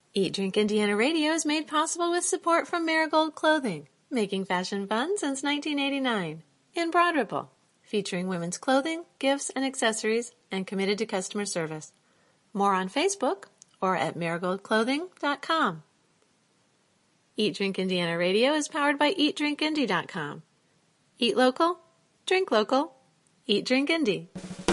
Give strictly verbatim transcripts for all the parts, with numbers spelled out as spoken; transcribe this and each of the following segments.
Eat Drink Indiana Radio is made possible with support from Marigold Clothing, making fashion fun since nineteen eighty-nine, in Broad Ripple, featuring women's clothing, gifts, and accessories, and committed to customer service. More on Facebook or at marigold clothing dot com. Eat Drink Indiana Radio is powered by eat drink indy dot com. Eat local, drink local, Eat Drink Indy.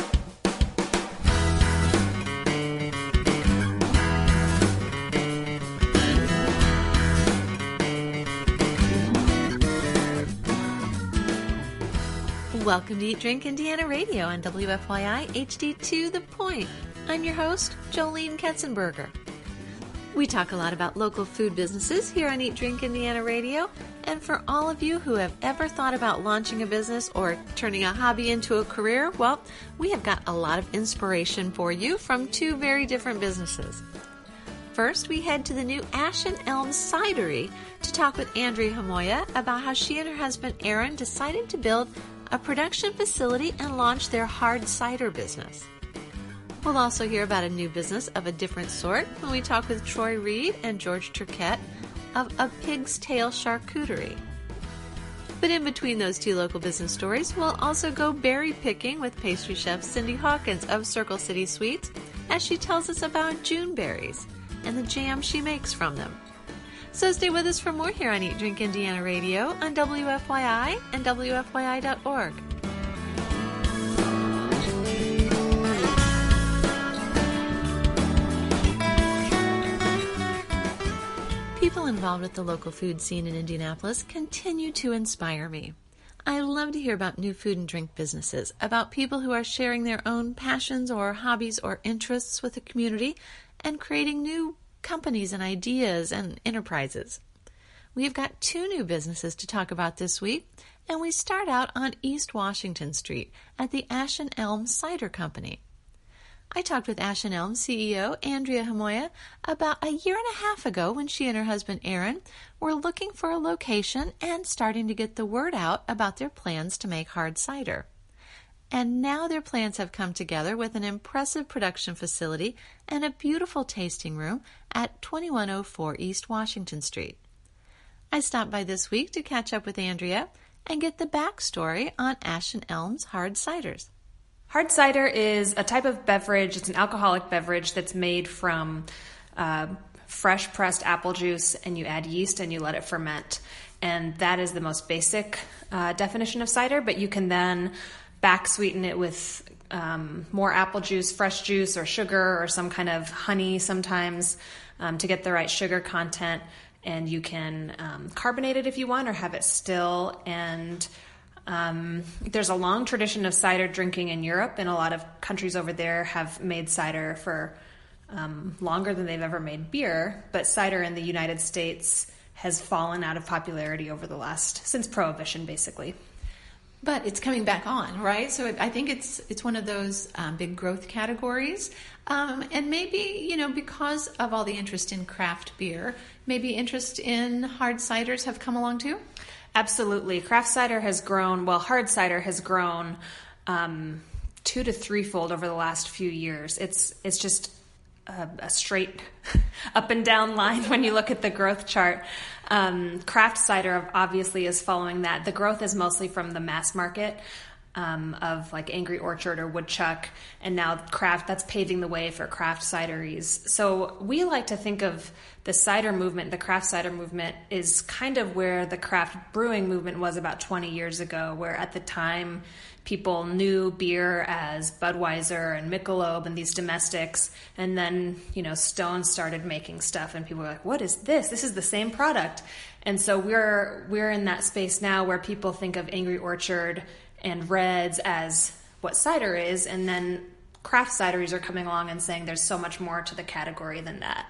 Welcome to Eat Drink Indiana Radio on W F Y I H D to the Point. I'm your host, Jolene Ketzenberger. We talk a lot about local food businesses here on Eat Drink Indiana Radio, and for all of you who have ever thought about launching a business or turning a hobby into a career, well, we have got a lot of inspiration for you from two very different businesses. First, we head to the new Ash and Elm Cidery to talk with Andrea Hamoya about how she and her husband Aaron decided to build a production facility and launch their hard cider business. We'll also hear about a new business of a different sort when we talk with Troy Reed and George Turquette of A Pig's Tail Charcuterie. But in between those two local business stories, we'll also go berry picking with pastry chef Cindy Hawkins of Circle City Sweets as she tells us about June berries and the jam she makes from them. So stay with us for more here on Eat Drink Indiana Radio on W F Y I and W F Y I dot org. People involved with the local food scene in Indianapolis continue to inspire me. I love to hear about new food and drink businesses, about people who are sharing their own passions or hobbies or interests with the community and creating new companies and ideas and enterprises. We've got two new businesses to talk about this week, and we start out on East Washington Street at the Ash and Elm Cider Company. I talked with Ash and Elm C E O Andrea Hamoya about a year and a half ago when she and her husband Aaron were looking for a location and starting to get the word out about their plans to make hard cider. And now their plans have come together with an impressive production facility and a beautiful tasting room at twenty-one oh four East Washington Street. I stopped by this week to catch up with Andrea and get the backstory on Ash and Elm's hard ciders. Hard cider is a type of beverage. It's an alcoholic beverage that's made from uh, fresh pressed apple juice, and you add yeast and you let it ferment. And that is the most basic uh, definition of cider, but you can then back sweeten it with um, more apple juice, fresh juice, or sugar, or some kind of honey sometimes um, to get the right sugar content. And you can um, carbonate it if you want, or have it still. And um, there's a long tradition of cider drinking in Europe, and a lot of countries over there have made cider for um, longer than they've ever made beer. But cider in the United States has fallen out of popularity over the last, since Prohibition, basically. But it's coming back on, right? So I think it's it's one of those um, big growth categories. Um, and maybe, you know, because of all the interest in craft beer, maybe interest in hard ciders have come along too? Absolutely. Craft cider has grown, well, hard cider has grown um, two to threefold over the last few years. It's, it's just a, a straight up and down line when you look at the growth chart. Um, craft cider obviously is following that. The growth is mostly from the mass market um, of like Angry Orchard or Woodchuck, and now craft, that's paving the way for craft cideries. So we like to think of the cider movement, the craft cider movement, is kind of where the craft brewing movement was about twenty years ago, where at the time people knew beer as Budweiser and Michelob and these domestics, and then, you know, Stone started making stuff, and people were like, what is this? This is the same product. And so we're we're in that space now where people think of Angry Orchard and Reds as what cider is, and then craft cideries are coming along and saying there's so much more to the category than that.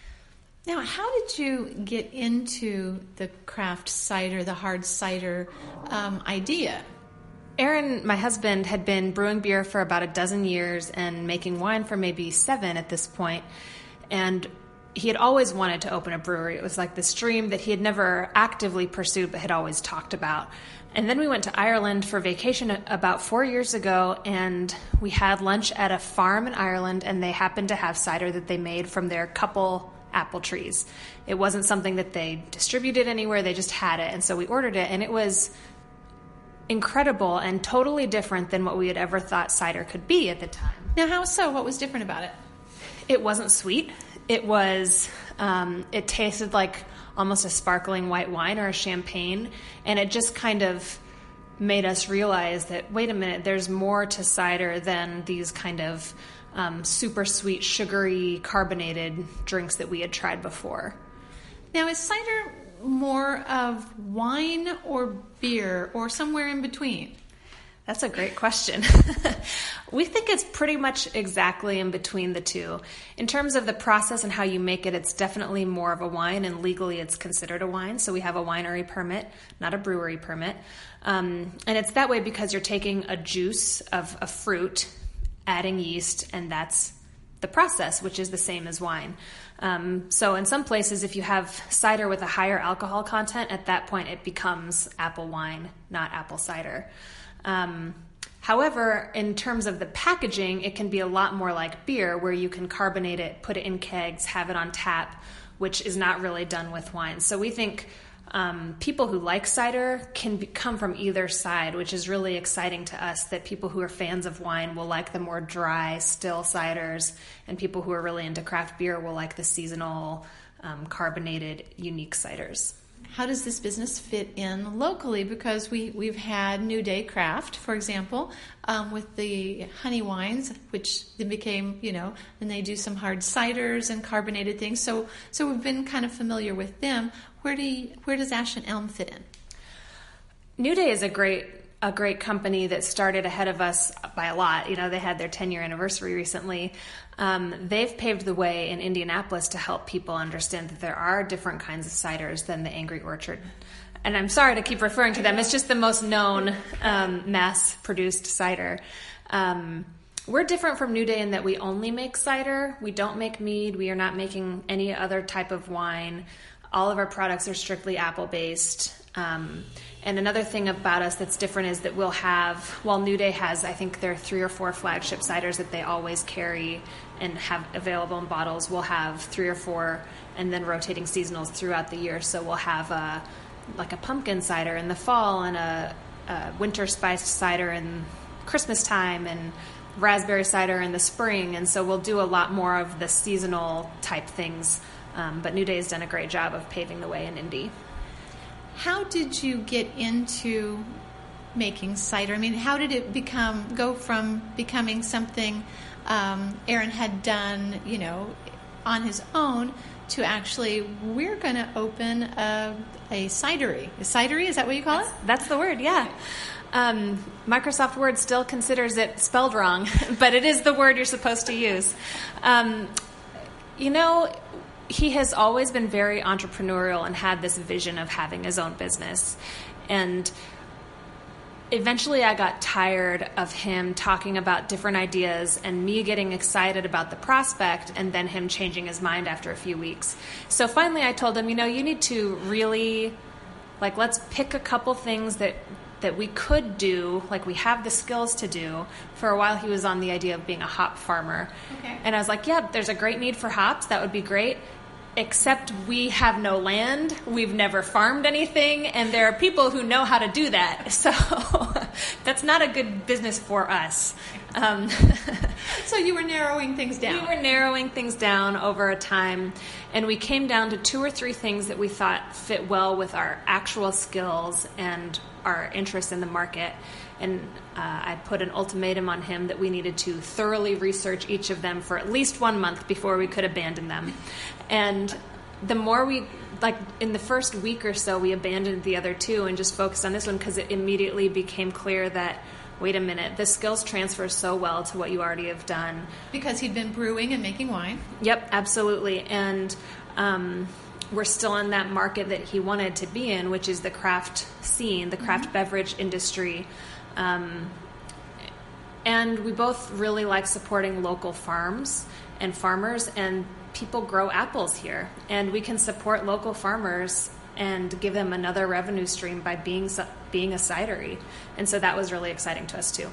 Now, how did you get into the craft cider, the hard cider um, idea? Aaron, my husband, had been brewing beer for about a dozen years and making wine for maybe seven at this point. And he had always wanted to open a brewery. It was like this dream that he had never actively pursued but had always talked about. And then we went to Ireland for vacation about four years ago, and we had lunch at a farm in Ireland, and they happened to have cider that they made from their couple apple trees. It wasn't something that they distributed anywhere. They just had it. And so we ordered it, and it was incredible and totally different than what we had ever thought cider could be at the time. Now, how so? What was different about it? It wasn't sweet. It was, um, it tasted like almost a sparkling white wine or a champagne. And it just kind of made us realize that, wait a minute, there's more to cider than these kind of um, super sweet, sugary, carbonated drinks that we had tried before. Now, is cider more of wine or beer or somewhere in between? That's a great question. We think it's pretty much exactly in between the two. In terms of the process and how you make it, it's definitely more of a wine, and legally it's considered a wine. So we have a winery permit, not a brewery permit. Um, and it's that way because you're taking a juice of a fruit, adding yeast, and that's the process, which is the same as wine. Um, so in some places, if you have cider with a higher alcohol content, at that point it becomes apple wine, not apple cider. Um, however, in terms of the packaging, it can be a lot more like beer, where you can carbonate it, put it in kegs, have it on tap, which is not really done with wine. So we think um, people who like cider can be, come from either side, which is really exciting to us, that people who are fans of wine will like the more dry, still ciders, and people who are really into craft beer will like the seasonal, um, carbonated, unique ciders. How does this business fit in locally? Because we, we've had New Day Craft, for example, um, with the honey wines, which then became, you know, and they do some hard ciders and carbonated things. So so we've been kind of familiar with them. Where do you, where does Ash and Elm fit in? New Day is a great a great company that started ahead of us by a lot. You know, they had their ten-year anniversary recently. Um, they've paved the way in Indianapolis to help people understand that there are different kinds of ciders than the Angry Orchard. And I'm sorry to keep referring to them. It's just the most known um, mass-produced cider. Um, we're different from New Day in that we only make cider. We don't make mead. We are not making any other type of wine. All of our products are strictly apple-based. Um, and another thing about us that's different is that we'll have, while New Day has, I think there are three or four flagship ciders that they always carry and have available in bottles. We'll have three or four and then rotating seasonals throughout the year. So we'll have a, like a pumpkin cider in the fall and a, a winter spiced cider in Christmas time and raspberry cider in the spring. And so we'll do a lot more of the seasonal type things. Um, but New Day has done a great job of paving the way in Indy. How did you get into making cider? I mean, how did it become go from becoming something um, Aaron had done, you know, on his own to actually we're going to open a, a cidery? A cidery, is that what you call that's, it? That's the word, yeah. Um, Microsoft Word still considers it spelled wrong, but it is the word you're supposed to use. Um, you know, he has always been very entrepreneurial and had this vision of having his own business. And eventually I got tired of him talking about different ideas and me getting excited about the prospect and then him changing his mind after a few weeks. So finally I told him, you know, you need to really, like, let's pick a couple things that that we could do, like we have the skills to do. For a while he was on the idea of being a hop farmer. Okay. And I was like, yeah, there's a great need for hops. That would be great. Except we have no land, we've never farmed anything, and there are people who know how to do that. So that's not a good business for us. Um, so you were narrowing things down. We were narrowing things down over a time, and we came down to two or three things that we thought fit well with our actual skills and our interest in the market. And uh, I put an ultimatum on him that we needed to thoroughly research each of them for at least one month before we could abandon them. And the more we, like in the first week or so, we abandoned the other two and just focused on this one because it immediately became clear that, wait a minute, the skills transfer so well to what you already have done. Because he'd been brewing and making wine. Yep, absolutely. And um, we're still in that market that he wanted to be in, which is the craft scene, the craft mm-hmm. beverage industry. Um, and we both really like supporting local farms and farmers, and people grow apples here, and we can support local farmers and give them another revenue stream by being being a cidery. And so that was really exciting to us too.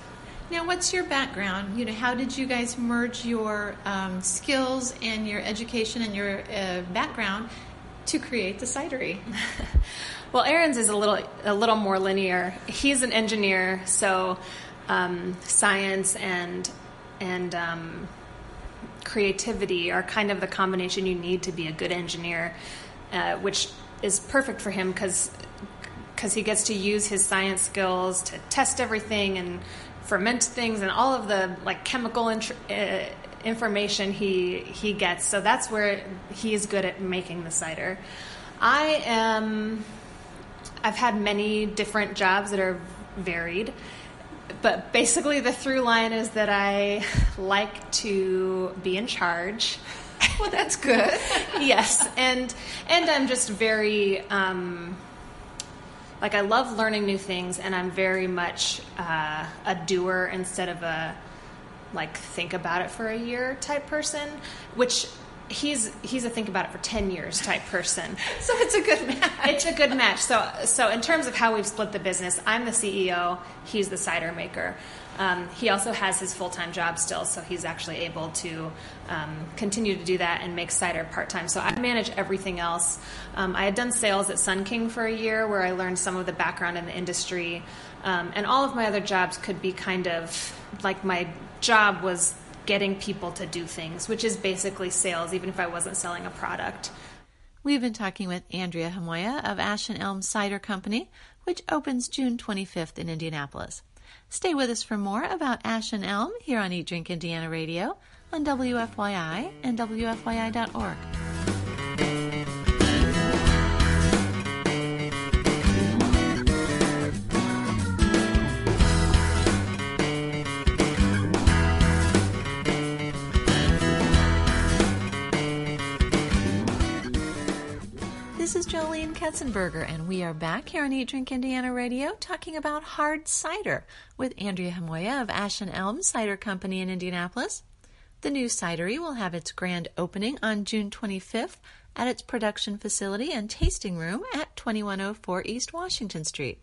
Now, what's your background? You know, how did you guys merge your um, skills and your education and your uh, background to create the cidery? Well, Aaron's is a little a little more linear. He's an engineer, so um, science and and um, creativity are kind of the combination you need to be a good engineer, uh, which is perfect for him because because he gets to use his science skills to test everything and ferment things and all of the like chemical int- uh, information he he gets. So that's where he is good at making the cider. I am. I've had many different jobs that are varied, but basically the through line is that I like to be in charge. Well, that's good. Yes, and and I'm just very. Um, Like, I love learning new things, and I'm very much uh, a doer instead of a, like, think about it for a year type person, which he's he's a think about it for ten years type person. So it's a good match. It's a good match. So, so in terms of how we've split the business, I'm the C E O, he's the cider maker. Um, he also has his full-time job still, so he's actually able to um, continue to do that and make cider part-time. So I manage everything else. Um, I had done sales at Sun King for a year where I learned some of the background in the industry. Um, and all of my other jobs could be kind of like my job was getting people to do things, which is basically sales, even if I wasn't selling a product. We've been talking with Andrea Hamoya of Ash and Elm Cider Company, which opens June twenty-fifth in Indianapolis. Stay with us for more about Ash and Elm here on Eat Drink Indiana Radio on W F Y I and W F Y I dot org. This is Jolene Katzenberger, and we are back here on Eat Drink Indiana Radio talking about hard cider with Andrea Hamoya of Ash and Elm Cider Company in Indianapolis. The new cidery will have its grand opening on June twenty-fifth at its production facility and tasting room at twenty-one oh four East Washington Street.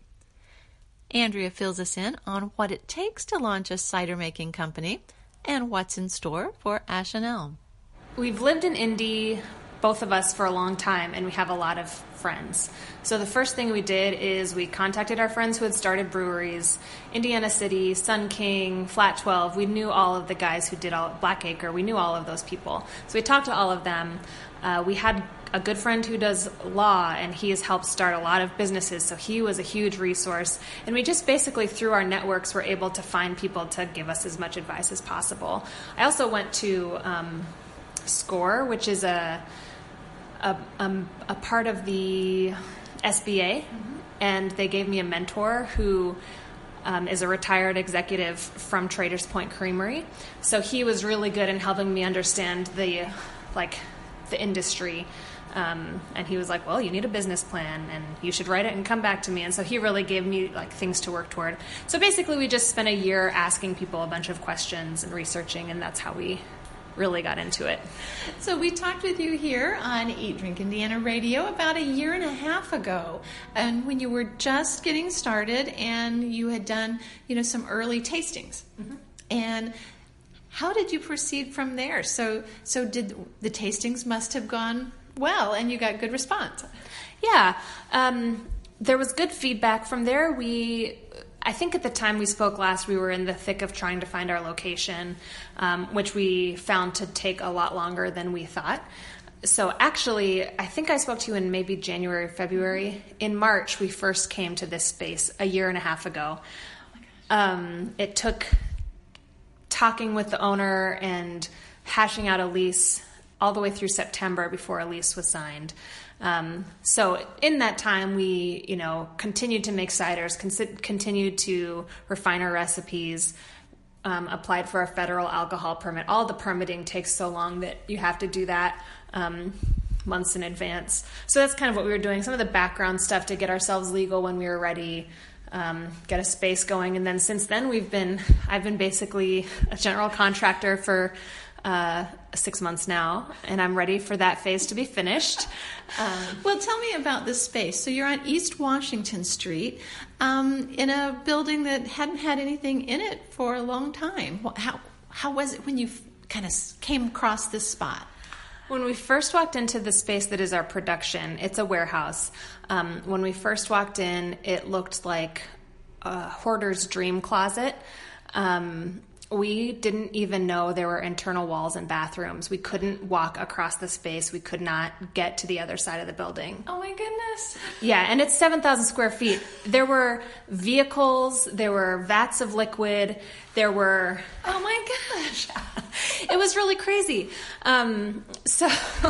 Andrea fills us in on what it takes to launch a cider-making company and what's in store for Ash and Elm. We've lived in Indy, both of us, for a long time, and we have a lot of friends. So the first thing we did is we contacted our friends who had started breweries, Indiana City, Sun King, Flat twelve. We knew all of the guys who did all Blackacre. We knew all of those people. So we talked to all of them. Uh, we had a good friend who does law, and he has helped start a lot of businesses, so he was a huge resource. And we just basically, through our networks, were able to find people to give us as much advice as possible. I also went to um, SCORE, which is a A, um, a part of the S B A, mm-hmm. and they gave me a mentor who um, is a retired executive from Traders Point Creamery. So he was really good in helping me understand the like the industry. Um, and he was like, well, you need a business plan and you should write it and come back to me. And so he really gave me like things to work toward. So basically we just spent a year asking people a bunch of questions and researching, and that's how we really got into it. So we talked with you here on Eat Drink Indiana Radio about a year and a half ago, and when you were just getting started and you had done, you know, some early tastings. Mm-hmm. And how did you proceed from there? So, so did the tastings must have gone well, and you got good response? Yeah, um, there was good feedback from there. We. I think at the time we spoke last, we were in the thick of trying to find our location, um, which we found to take a lot longer than we thought. So actually, I think I spoke to you in maybe January, February. In March, we first came to this space a year and a half ago. Um, it took talking with the owner and hashing out a lease all the way through September before a lease was signed. Um, so in that time, we, you know, continued to make ciders, con- continued to refine our recipes, um, applied for a federal alcohol permit. All the permitting takes so long that you have to do that um, months in advance. So that's kind of what we were doing, some of the background stuff to get ourselves legal when we were ready, um, get a space going. And then since then, we've been, I've been basically a general contractor for uh, six months now, and I'm ready for that phase to be finished. Um, well, tell me about this space. So you're on East Washington Street um, in a building that hadn't had anything in it for a long time. How, how was it when you kind of came across this spot? When we first walked into the space that is our production, it's a warehouse. Um, when we first walked in, it looked like a hoarder's dream closet. Um, we didn't even know there were internal walls and bathrooms. We couldn't walk across the space. We could not get to the other side of the building. Oh my goodness. Yeah, and it's seven thousand square feet. There were vehicles, there were vats of liquid, there were... Oh my gosh. It was really crazy. Um, so...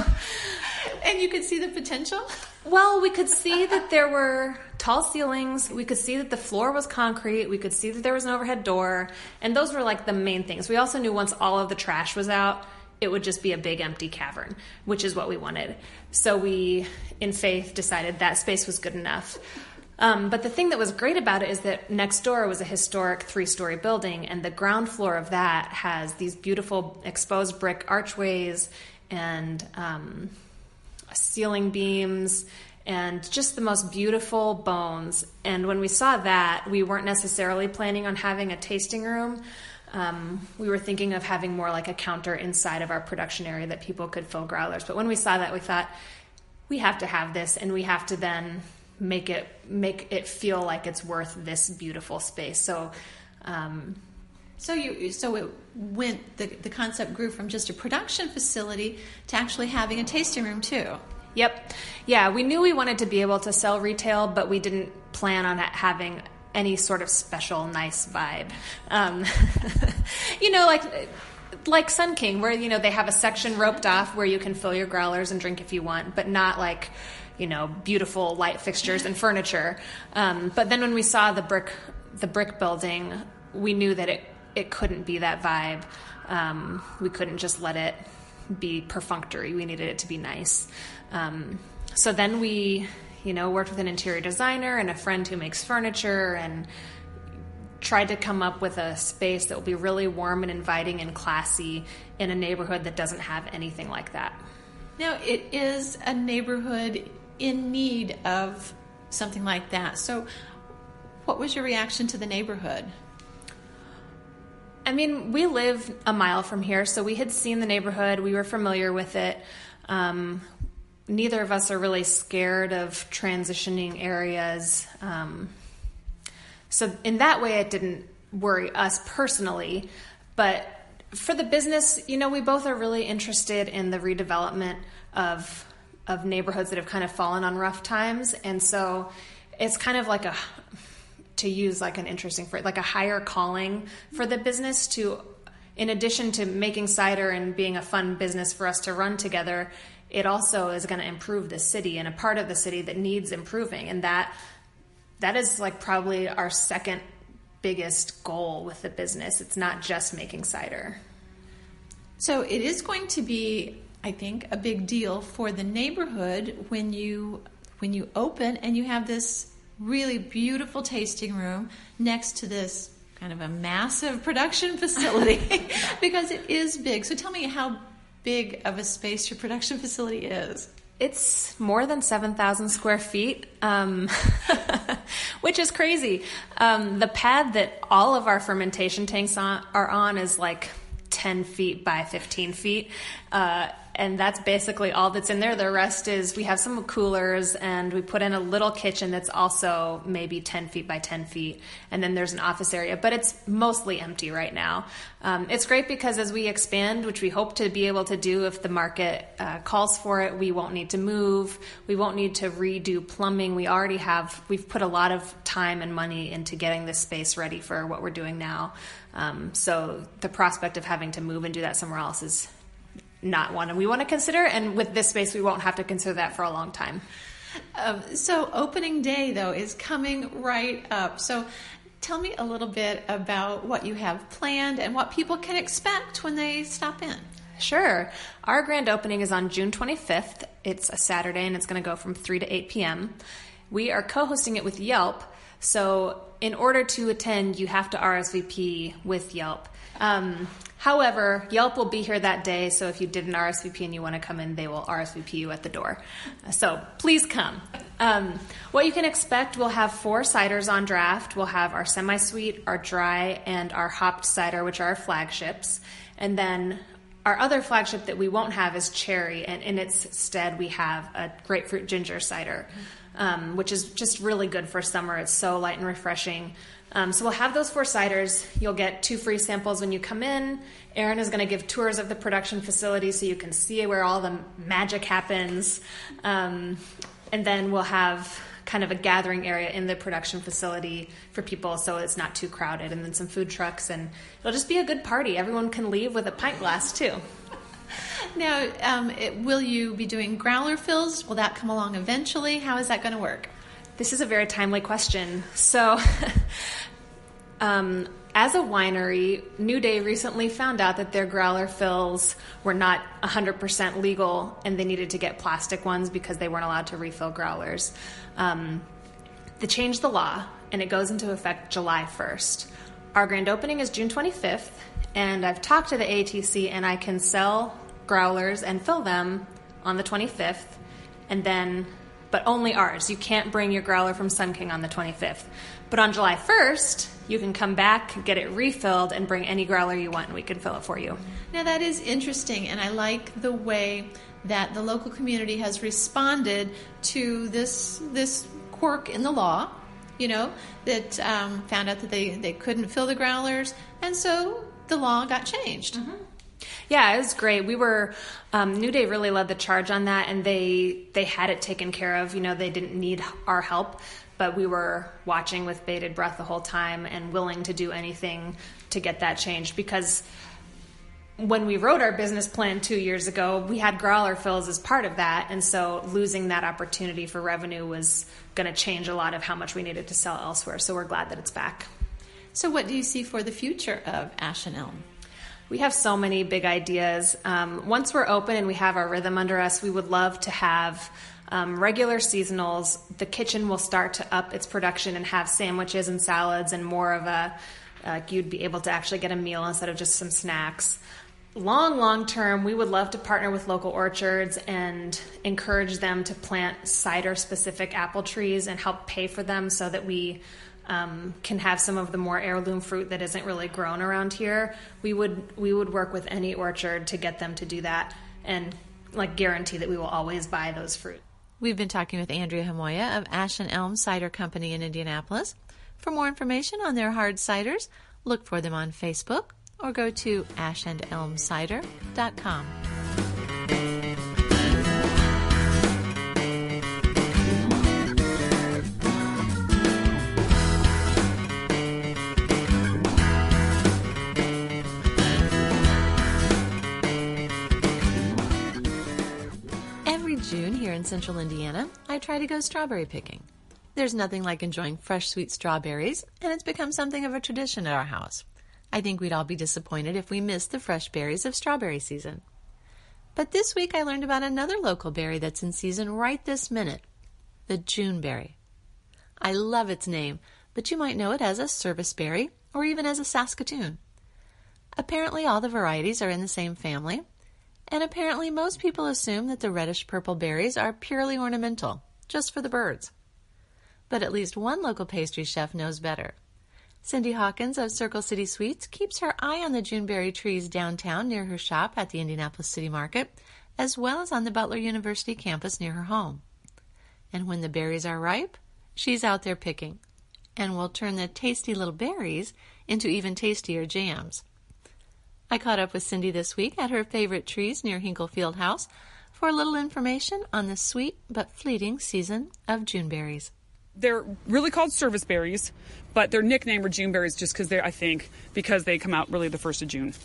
And you could see the potential? Well, we could see that there were tall ceilings. We could see that the floor was concrete. We could see that there was an overhead door. And those were like the main things. We also knew once all of the trash was out, it would just be a big empty cavern, which is what we wanted. So we, in faith, decided that space was good enough. Um, but the thing that was great about it is that next door was a historic three-story building, and the ground floor of that has these beautiful exposed brick archways and... Um, ceiling beams and just the most beautiful bones. And when we saw that, we weren't necessarily planning on having a tasting room. Um, we were thinking of having more like a counter inside of our production area that people could fill growlers. But when we saw that, we thought, we have to have this, and we have to then make it make it feel like it's worth this beautiful space. So um, So you, so it went. The the concept grew from just a production facility to actually having a tasting room too. Yep, yeah. We knew we wanted to be able to sell retail, but we didn't plan on having any sort of special, nice vibe. Um, you know, like like Sun King, where you know they have a section roped off where you can fill your growlers and drink if you want, but not like you know beautiful light fixtures and furniture. Um, but then when we saw the brick the brick building, we knew that it. It couldn't be that vibe. Um, we couldn't just let it be perfunctory. We needed it to be nice. Um, so then we, you know, worked with an interior designer and a friend who makes furniture and tried to come up with a space that will be really warm and inviting and classy in a neighborhood that doesn't have anything like that. Now, it is a neighborhood in need of something like that. So what was your reaction to the neighborhood? I mean, we live a mile from here, so we had seen the neighborhood. We were familiar with it. Um, neither of us are really scared of transitioning areas. Um, so in that way, it didn't worry us personally. But for the business, you know, we both are really interested in the redevelopment of of neighborhoods that have kind of fallen on rough times. And so it's kind of like a... to use like an interesting phrase, like a higher calling for the business to, in addition to making cider and being a fun business for us to run together, it also is going to improve the city and a part of the city that needs improving. And that, that is like probably our second biggest goal with the business. It's not just making cider. So it is going to be, I think, a big deal for the neighborhood when you, when you open and you have this really beautiful tasting room next to this kind of a massive production facility because it is big. So tell me how big of a space your production facility is. It's more than seven thousand square feet, um, which is crazy. Um, the pad that all of our fermentation tanks on, are on is like ten feet by fifteen feet. Uh, and that's basically all that's in there. The rest is, we have some coolers and we put in a little kitchen that's also maybe ten feet by ten feet. And then there's an office area, but it's mostly empty right now. Um, it's great because as we expand, which we hope to be able to do if the market uh, calls for it, we won't need to move. We won't need to redo plumbing. We already have, we've put a lot of time and money into getting this space ready for what we're doing now. Um, so the prospect of having to move and do that somewhere else is not one we want to consider, and with this space we won't have to consider that for a long time. Um, so opening day though is coming right up. So tell me a little bit about what you have planned and what people can expect when they stop in. Sure. Our grand opening is on June twenty-fifth. It's a Saturday and it's going to go from three to eight p.m. We are co-hosting it with Yelp. So in order to attend, you have to R S V P with Yelp. Um, however, Yelp will be here that day, so if you didn't R S V P and you want to come in, they will R S V P you at the door. So please come. Um, what you can expect, we'll have four ciders on draft. We'll have our semi-sweet, our dry, and our hopped cider, which are our flagships. And then our other flagship that we won't have is cherry, and in its stead we have a grapefruit ginger cider, um, which is just really good for summer. It's so light and refreshing. Um, so we'll have those four ciders. You'll get two free samples when you come in. Erin is going to give tours of the production facility so you can see where all the magic happens. Um, and then we'll have kind of a gathering area in the production facility for people so it's not too crowded, and then some food trucks, and it'll just be a good party. Everyone can leave with a pint glass too. Now, um, it, will you be doing growler fills? Will that come along eventually? How is that going to work? This is a very timely question. So, um, as a winery, New Day recently found out that their growler fills were not one hundred percent legal, and they needed to get plastic ones because they weren't allowed to refill growlers. Um, they changed the law, and it goes into effect July first. Our grand opening is June twenty-fifth, and I've talked to the A T C, and I can sell growlers and fill them on the twenty-fifth, and then, but only ours. You can't bring your growler from Sun King on the twenty-fifth. But on July first, you can come back, get it refilled, and bring any growler you want, and we can fill it for you. Now, that is interesting, and I like the way that the local community has responded to this this quirk in the law, you know, that um, found out that they, they couldn't fill the growlers, and so the law got changed. Mm-hmm. Yeah, it was great. We were, um, New Day really led the charge on that, and they they had it taken care of. You know, they didn't need our help, but we were watching with bated breath the whole time and willing to do anything to get that changed, because when we wrote our business plan two years ago, we had growler fills as part of that, and so losing that opportunity for revenue was going to change a lot of how much we needed to sell elsewhere, so we're glad that it's back. So what do you see for the future of Ash and Elm? We have so many big ideas. Um, once we're open and we have our rhythm under us, we would love to have um, regular seasonals. The kitchen will start to up its production and have sandwiches and salads and more of a, uh, you'd be able to actually get a meal instead of just some snacks. Long, long term, we would love to partner with local orchards and encourage them to plant cider-specific apple trees and help pay for them so that we um, can have some of the more heirloom fruit that isn't really grown around here. We would we would work with any orchard to get them to do that and like guarantee that we will always buy those fruit. We've been talking with Andrea Hamoya of Ash and Elm Cider Company in Indianapolis. For more information on their hard ciders, look for them on Facebook or go to ash and elm cider dot com. Every June here in central Indiana, I try to go strawberry picking. There's nothing like enjoying fresh, sweet strawberries, and it's become something of a tradition at our house. I think we'd all be disappointed if we missed the fresh berries of strawberry season. But this week I learned about another local berry that's in season right this minute, the Juneberry. I love its name, but you might know it as a serviceberry or even as a Saskatoon. Apparently all the varieties are in the same family, and apparently most people assume that the reddish-purple berries are purely ornamental, just for the birds. But at least one local pastry chef knows better. Cindy Hawkins of Circle City Sweets keeps her eye on the Juneberry trees downtown near her shop at the Indianapolis City Market, as well as on the Butler University campus near her home. And when the berries are ripe, she's out there picking, and will turn the tasty little berries into even tastier jams. I caught up with Cindy this week at her favorite trees near Hinkle Fieldhouse for a little information on the sweet but fleeting season of Juneberries. They're really called service berries, but their nickname are Juneberries just because they're, I think, because they come out really the first of June.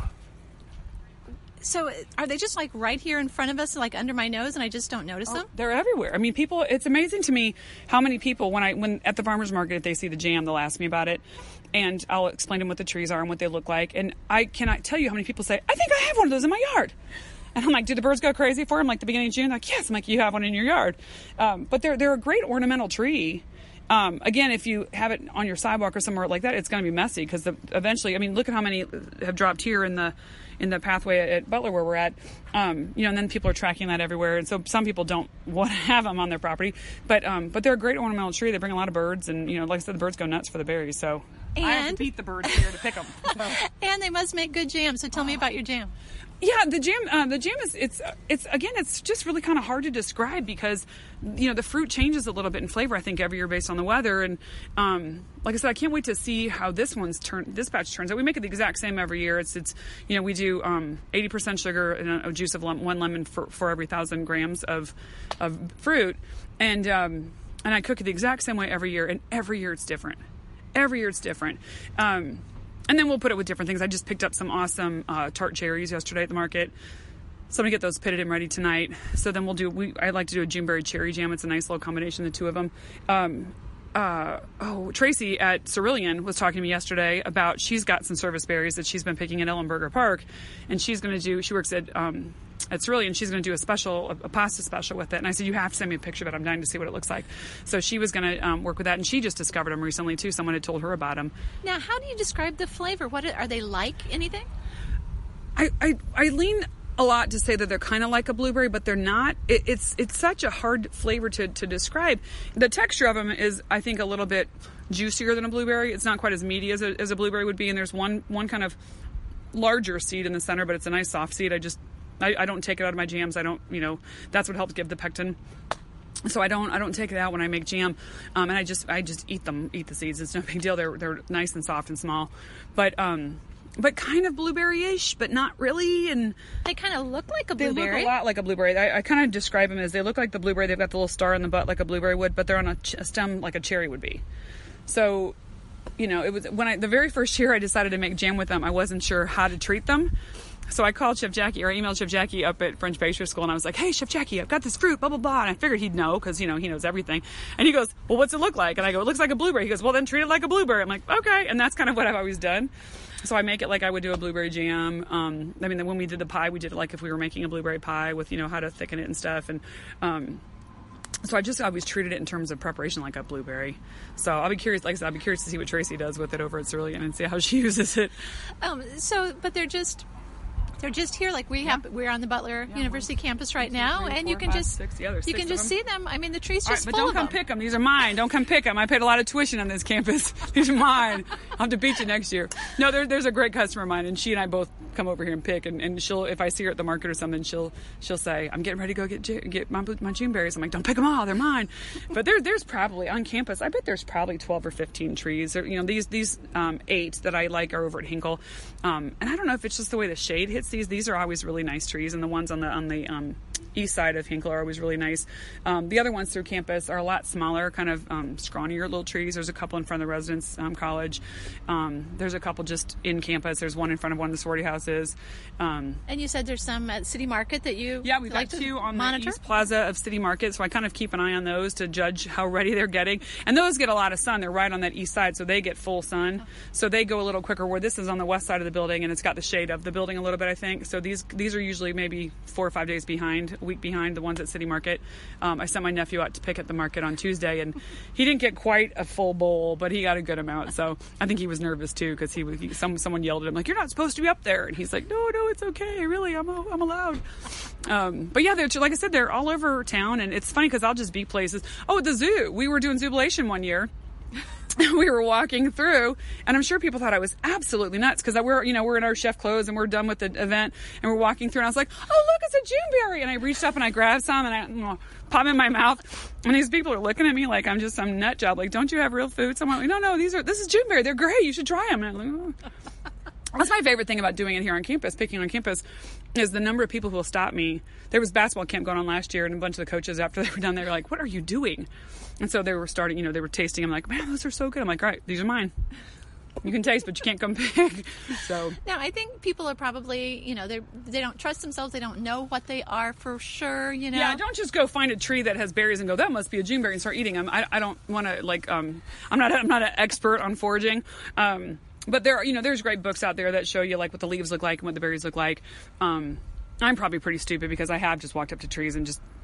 So are they just like right here in front of us, like under my nose, and I just don't notice oh, them? They're everywhere. I mean, people, it's amazing to me how many people, when I, when at the farmer's market, if they see the jam, they'll ask me about it, and I'll explain to them what the trees are and what they look like. And I cannot tell you how many people say, I think I have one of those in my yard. And I'm like, do the birds go crazy for them like the beginning of June? Like, yes. I'm like, you have one in your yard. Um, but they're they're a great ornamental tree. Um, again, if you have it on your sidewalk or somewhere like that, it's going to be messy because eventually, I mean, look at how many have dropped here in the in the pathway at Butler where we're at. Um, you know, and then people are tracking that everywhere, and so some people don't want to have them on their property. But um, but they're a great ornamental tree. They bring a lot of birds, and you know, like I said, the birds go nuts for the berries. So and, I have to beat the birds here to pick them. So. And they must make good jam. So tell me about your jam. Yeah, the jam. Uh, the jam is it's it's again it's just really kind of hard to describe because you know the fruit changes a little bit in flavor. I think every year based on the weather, and um, like I said, I can't wait to see how this one's turn. This batch turns out. We make it the exact same every year. It's it's you know we do um, eighty percent sugar and a, a juice of lem- one lemon for, for every thousand grams of of fruit, and um, and I cook it the exact same way every year, and every year it's different. Every year it's different. Um, And then we'll put it with different things. I just picked up some awesome uh, tart cherries yesterday at the market. So I'm going to get those pitted and ready tonight. So then we'll do, we, I like to do a Juneberry cherry jam. It's a nice little combination, the two of them. Um, uh, oh, Tracy at Cerulean was talking to me yesterday about, she's got some service berries that she's been picking at Ellenberger Park. And she's going to do, she works at, um, at Cerulean, she's going to do a special, a, a pasta special with it. And I said, you have to send me a picture of it. I'm dying to see what it looks like. So she was going to um, work with that. And she just discovered them recently, too. Someone had told her about them. Now, how do you describe the flavor? What are they like? Anything? I, I, I lean a lot to say that they're kind of like a blueberry, but they're not. It, it's it's such a hard flavor to, to describe. The texture of them is, I think, a little bit juicier than a blueberry. It's not quite as meaty as a, as a blueberry would be. And there's one, one kind of larger seed in the center, but it's a nice soft seed. I just... I, I don't take it out of my jams. I don't, you know, that's what helps give the pectin. So I don't, I don't take it out when I make jam. Um, and I just, I just eat them, eat the seeds. It's no big deal. They're, they're nice and soft and small, but, um, but kind of blueberry-ish, but not really. And they kind of look like a they blueberry. look a lot like a blueberry. I, I kind of describe them as they look like the blueberry. They've got the little star in the butt like a blueberry would, but they're on a, ch- a stem like a cherry would be. So, you know, it was when I, the very first year I decided to make jam with them, I wasn't sure how to treat them. So I called Chef Jackie, or I emailed Chef Jackie up at French Pastry School, and I was like, hey, Chef Jackie, I've got this fruit, blah, blah, blah. And I figured he'd know, because, you know, he knows everything. And he goes, well, what's it look like? And I go, it looks like a blueberry. He goes, well, then treat it like a blueberry. I'm like, okay. And that's kind of what I've always done. So I make it like I would do a blueberry jam. Um, I mean, when we did the pie, we did it like if we were making a blueberry pie with, you know, how to thicken it and stuff. And um, so I just always treated it in terms of preparation like a blueberry. So I'll be curious, like I said, I'll be curious to see what Tracy does with it over at Cerulean and see how she uses it. Um, so, but they're just... They're just here, like we yeah. have. We're on the Butler yeah, University one, campus right two, now, three, and four, you can five, just six, yeah, you six can just see them. I mean, the tree's just All right, but full don't come of them. pick them. These are mine. Don't come pick them. I paid a lot of tuition on this campus. These are mine. I'll have to beat you next year. No, there, there's a great customer of mine, and she and I both come over here and pick. And, and she'll, if I see her at the market or something, she'll she'll say, "I'm getting ready to go get get my my Juneberries." I'm like, "Don't pick them all. They're mine." But there there's probably on campus. I bet there's probably twelve or fifteen trees. Or, you know, these these um, eight that I like are over at Hinkle, um, and I don't know if it's just the way the shade hits these. These are always really nice trees, and the ones on the on the um, east side of Hinkle are always really nice. Um, the other ones through campus are a lot smaller, kind of um, scrawnier little trees. There's a couple in front of the residence um, college. Um, there's a couple just in campus. There's one in front of one of the sorority houses. Um, and you said there's some at City Market that you yeah, we've like got two on monitor? the East Plaza of City Market, so I kind of keep an eye on those to judge how ready they're getting. And those get a lot of sun. They're right on that east side, so they get full sun. So they go a little quicker, where this is on the west side of the building, and it's got the shade of the building a little bit, I think. So these these are usually maybe four or five days behind, a week behind the ones at City Market. Um, I sent my nephew out to pick at the market on Tuesday, and he didn't get quite a full bowl, but he got a good amount. So I think he was nervous too, because he, he some someone yelled at him like, "You're not supposed to be up there," and he's like, "No, no, it's okay. Really, I'm I'm allowed." Um, but yeah, they're, like I said, they're all over town, and it's funny because I'll just be places. Oh, at the zoo, we were doing Zubilation one year. We were walking through, and I'm sure people thought I was absolutely nuts, because we're, you know, we're in our chef clothes and we're done with the event, and we're walking through, and I was like, "Oh, look, it's a Juneberry!" And I reached up and I grabbed some, and I you know, pop them in my mouth, and these people are looking at me like I'm just some nut job. Like, "Don't you have real food?" So I'm like, "No, no, these are this is Juneberry. They're great. You should try them." And I'm like, "Oh." That's my favorite thing about doing it here on campus, picking on campus, is the number of people who will stop me. There was basketball camp going on last year, and a bunch of the coaches, after they were done, they were like, "What are you doing?" And so they were starting, you know, they were tasting. I'm like, "Man, those are so good." I'm like, "All right, these are mine. You can taste, but you can't come pick." So now I think people are probably, you know, they they don't trust themselves. They don't know what they are for sure. You know. Yeah, don't just go find a tree that has berries and go, "That must be a Juneberry," and start eating them. I, I don't want to like. Um, I'm not. I'm not an expert on foraging. Um, But there are, you know, there's great books out there that show you like what the leaves look like and what the berries look like. Um, I'm probably pretty stupid because I have just walked up to trees and just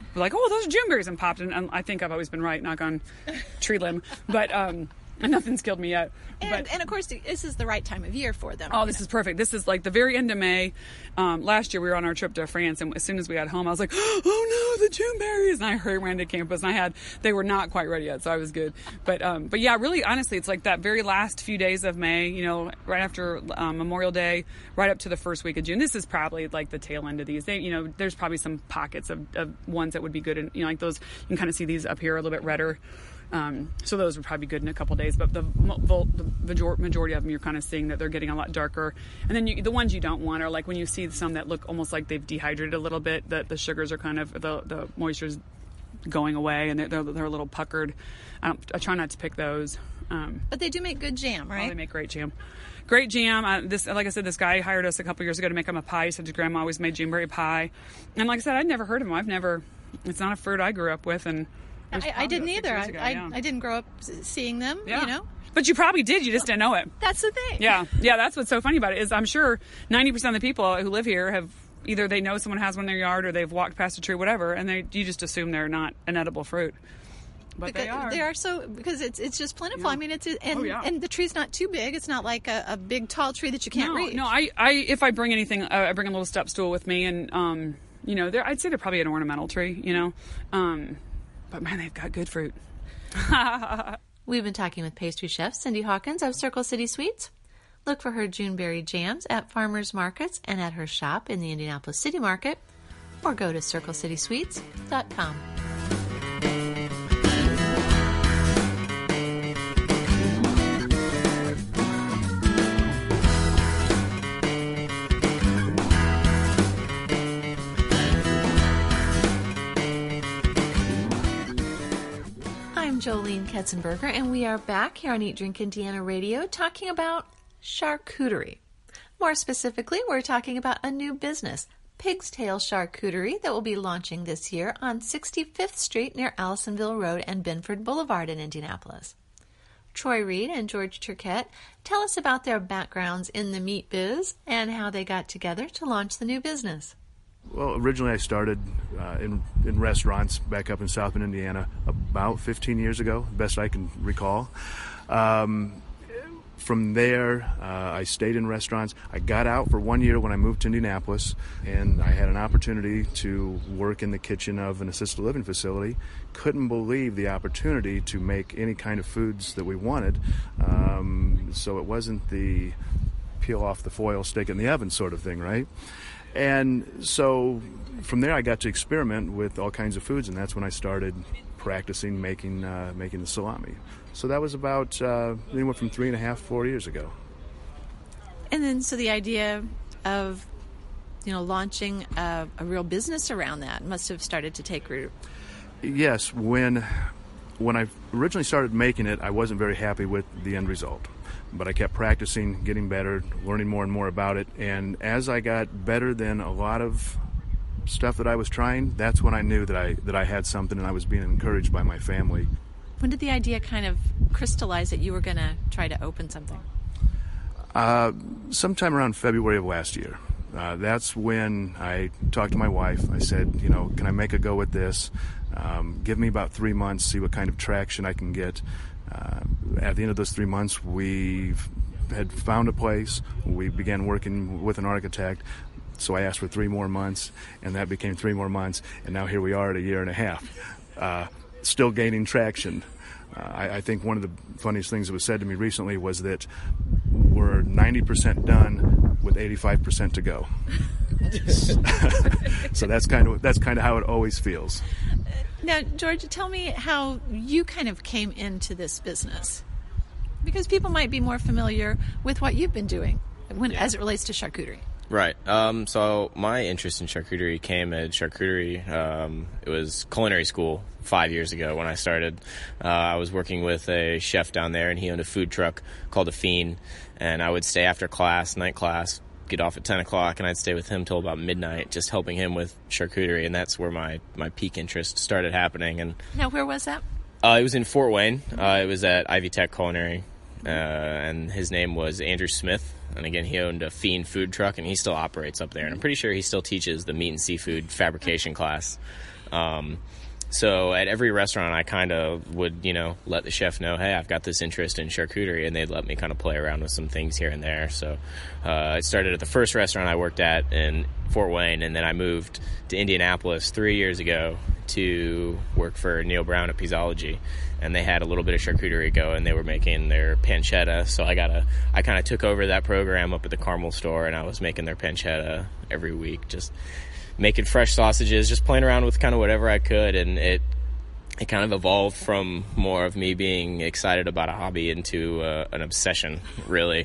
were like, oh, those are June berries, and popped. And, and I think I've always been right, knock on tree limb. But um, and nothing's killed me yet. And, but, and of course, this is the right time of year for them. Oh, this is perfect. This is like the very end of May. Um, last year we were on our trip to France, and as soon as we got home, I was like, oh no, the June berries! And I hurried ran to campus, and I had they were not quite ready yet, so I was good. But um, but yeah, really, honestly, it's like that very last few days of May. You know, right after um, Memorial Day, right up to the first week of June. This is probably like the tail end of these. They, you know, there's probably some pockets of, of ones that would be good, and you know, like those. You can kind of see these up here a little bit redder. Um, so those would probably be good in a couple days, but the, the majority of them, you're kind of seeing that they're getting a lot darker. And then you, the ones you don't want are like when you see some that look almost like they've dehydrated a little bit, that the sugars are kind of, the, the moisture's going away, and they're, they're, they're a little puckered. I, don't, I try not to pick those. Um, but they do make good jam, right? Oh, they make great jam. Great jam. Uh, this, like I said, this guy hired us a couple years ago to make him a pie. He said his grandma always made Juneberry pie. And like I said, I'd never heard of him. I've never, it's not a fruit I grew up with, and I, I didn't either. I, ago, I, yeah. I didn't grow up seeing them, yeah. you know. But you probably did. You just didn't know it. That's the thing. Yeah. Yeah, that's what's so funny about it is I'm sure ninety percent of the people who live here have either they know someone has one in their yard or they've walked past a tree, whatever, and they you just assume they're not an edible fruit. But because they are. They are so because it's it's just plentiful. Yeah. I mean, it's and Oh, yeah. and the tree's not too big. It's not like a, a big tall tree that you can't no, reach. No, I, I if I bring anything, uh, I bring a little step stool with me, and um, you know, they're, I'd say they're probably an ornamental tree, you know, um, but man, they've got good fruit. We've been talking with pastry chef Cindy Hawkins of Circle City Sweets. Look for her Juneberry jams at farmers markets and at her shop in the Indianapolis City Market, or go to circle city sweets dot com. I'm Jolene Ketzenberger, and we are back here on Eat, Drink, Indiana Radio talking about charcuterie. More specifically, we're talking about a new business, Pig's Tail Charcuterie, that will be launching this year on sixty-fifth Street near Allisonville Road and Binford Boulevard in Indianapolis. Troy Reed and George Turquette tell us about their backgrounds in the meat biz and how they got together to launch the new business. Well, originally I started uh, in, in restaurants back up in South Bend, Indiana, about fifteen years ago, best I can recall. Um, from there, uh, I stayed in restaurants. I got out for one year when I moved to Indianapolis, and I had an opportunity to work in the kitchen of an assisted living facility. Couldn't believe the opportunity to make any kind of foods that we wanted. Um, so it wasn't the peel off the foil, stick it in the oven sort of thing, right? And so from there I got to experiment with all kinds of foods, and that's when I started practicing making uh, making the salami. So that was about uh, anywhere from three and a half, four years ago. And then so the idea of, you know, launching a, a real business around that must have started to take root. Yes, when when I originally started making it, I wasn't very happy with the end result. But I kept practicing, getting better, learning more and more about it. And as I got better than a lot of stuff that I was trying, that's when I knew that I that I had something, and I was being encouraged by my family. When did the idea kind of crystallize that you were going to try to open something? Uh, sometime around February of last year. Uh, that's when I talked to my wife. I said, you know, can I make a go with this? Um, give me about three months, see what kind of traction I can get. Uh, at the end of those three months, we had found a place. We began working with an architect. So I asked for three more months, and that became three more months. And now here we are at a year and a half, uh, still gaining traction. Uh, I, I think one of the funniest things that was said to me recently was that we're ninety percent done with eighty-five percent to go. So that's kind of that's kind of how it always feels. Now, George, tell me how you kind of came into this business, because people might be more familiar with what you've been doing when, Yeah. as it relates to charcuterie. Right. Um, so my interest in charcuterie came at charcuterie. Um, it was culinary school five years ago when I started. Uh, I was working with a chef down there, and he owned a food truck called The Fiend. And I would stay after class, night class, get off at ten o'clock, and I'd stay with him till about midnight, just helping him with charcuterie. And that's where my, my peak interest started happening. And Now, where was that? uh, it was in Fort Wayne. Uh, it was at Ivy Tech Culinary. Uh, and his name was Andrew Smith. And again, he owned a Fiend food truck, and he still operates up there. And I'm pretty sure he still teaches the meat and seafood fabrication class. Um, so at every restaurant, I kind of would, you know, let the chef know, hey, I've got this interest in charcuterie, and they'd let me kind of play around with some things here and there. So uh, I started at the first restaurant I worked at in Fort Wayne, and then I moved to Indianapolis three years ago to work for Neil Brown at Pizzology, and they had a little bit of charcuterie going. They were making their pancetta, so I got a, I kind of took over that program up at the Carmel store, and I was making their pancetta every week, just making fresh sausages, just playing around with kind of whatever I could, and it it kind of evolved from more of me being excited about a hobby into uh, an obsession, really,